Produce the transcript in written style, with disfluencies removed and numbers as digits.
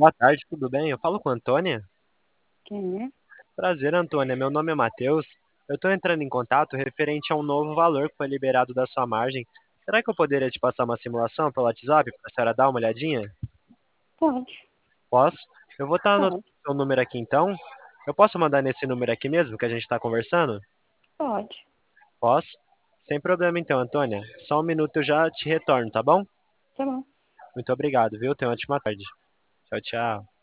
Boa tarde, tudo bem? Eu falo com a Antônia? Quem é? Prazer, Antônia. Meu nome é Matheus. Eu estou entrando em contato referente a um novo valor que foi liberado da sua margem. Será que eu poderia te passar uma simulação pelo WhatsApp para a senhora dar uma olhadinha? Pode, Posso? Eu vou estar anotando pode, o seu número aqui então. Eu posso mandar nesse número aqui mesmo que a gente está conversando? pode. Posso? Sem problema então, Antônia. Só um minuto eu já te retorno, tá bom? Tá bom. Muito obrigado, viu? Tenha uma ótima tarde. Tchau, tchau.